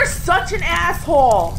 You're such an asshole.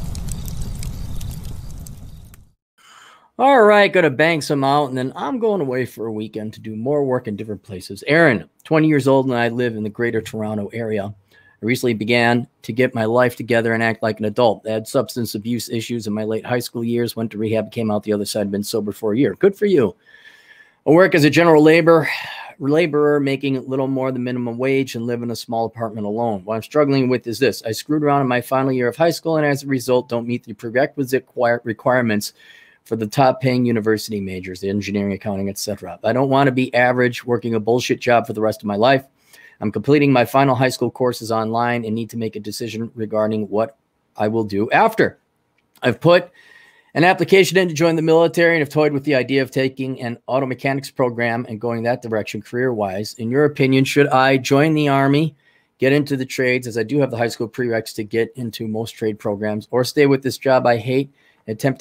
All right, gonna bang some out, and then I'm going away for a weekend to do more work in different places. Aaron, 20 years old, and I live in the greater Toronto area. I recently began to get my life together and act like an adult. I had substance abuse issues in my late high school years, went to rehab, came out the other side, been sober for a year. Good for you. I work as a general laborer, making a little more than minimum wage and live in a small apartment alone. What I'm struggling with is this. I screwed around in my final year of high school, and as a result, don't meet the prerequisite requirements for the top paying university majors, the engineering, accounting, etc. I don't want to be average, working a bullshit job for the rest of my life. I'm completing my final high school courses online and need to make a decision regarding what I will do after. I've put an application in to join the military and have toyed with the idea of taking an auto mechanics program and going that direction career-wise. In your opinion, should I join the Army, get into the trades, as I do have the high school prereqs to get into most trade programs, or stay with this job I hate and attempt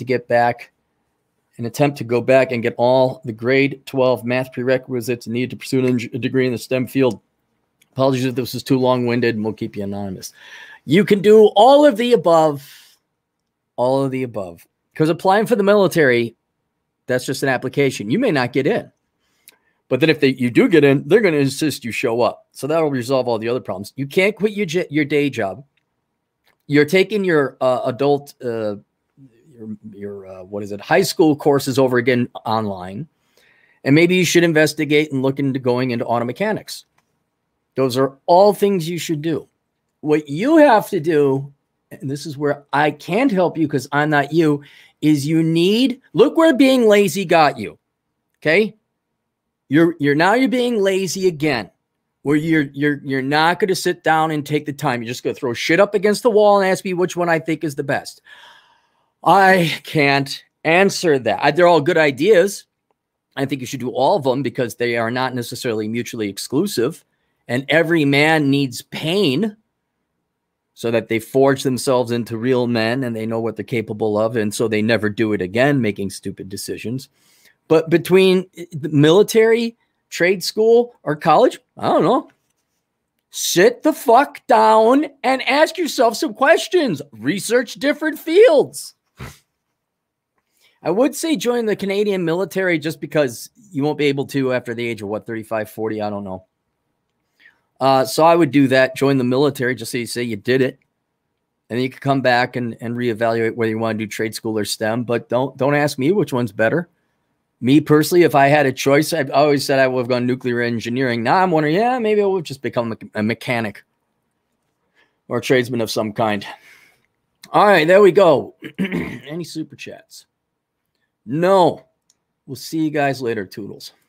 to go back and get all the grade 12 math prerequisites needed to pursue a degree in the STEM field? Apologies if this was too long-winded, and we'll keep you anonymous. You can do all of the above. All of the above. Because applying for the military, that's just an application. You may not get in. But then if you do get in, they're going to insist you show up. So that will resolve all the other problems. You can't quit your day job. You're taking your adult high school courses over again online, and maybe you should investigate and look into going into auto mechanics. Those are all things you should do. What you have to do, and this is where I can't help you because I'm not you, is look where being lazy got you. Okay, you're being lazy again, where you're not going to sit down and take the time. You're just going to throw shit up against the wall and ask me which one I think is the best. I can't answer that. They're all good ideas. I think you should do all of them because they are not necessarily mutually exclusive. And every man needs pain so that they forge themselves into real men and they know what they're capable of. And so they never do it again, making stupid decisions. But between the military, trade school, or college, I don't know. Sit the fuck down and ask yourself some questions. Research different fields. I would say join the Canadian military just because you won't be able to after the age of, 35, 40? I don't know. So I would do that. Join the military just so you say you did it. And then you can come back and reevaluate whether you want to do trade school or STEM. But don't ask me which one's better. Me personally, if I had a choice, I've always said I would have gone nuclear engineering. Now I'm wondering, maybe I would just become a mechanic or a tradesman of some kind. All right, there we go. Any super chats? No. We'll see you guys later, Toodles.